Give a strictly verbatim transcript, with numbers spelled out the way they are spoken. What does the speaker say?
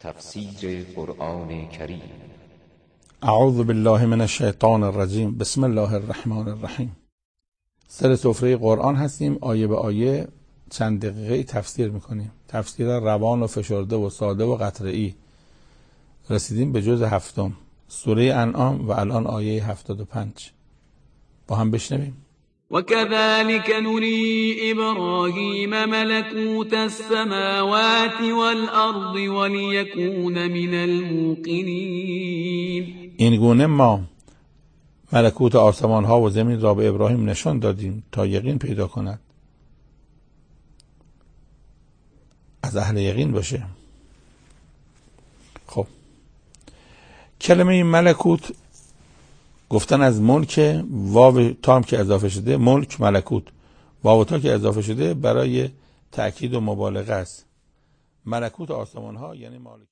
تفسیر قرآن کریم. اعوذ بالله من الشیطان الرجیم. بسم الله الرحمن الرحیم. سر سفره قرآن هستیم، آیه به آیه چند دقیقه تفسیر میکنیم. تفسیر روان و فشرده و ساده و قطعی. رسیدیم به جزء هفتم، سوره انعام، و الان آیه هفتاد و پنج. با هم بشنویم. وكذلك نري إبراهيم ملكوت السماوات والأرض وليكون من الموقنين. این گونه ما ملکوت آسمان ها و زمین را به ابراهیم نشان دادیم تا یقین پیدا کند، از اهل یقین باشه. خب کلمه ملکوت گفتن از ملک، واو تام که اضافه شده، ملک ملکوت، واو تا که اضافه شده برای تأکید و مبالغه است. ملکوت آسمان ها یعنی مالک.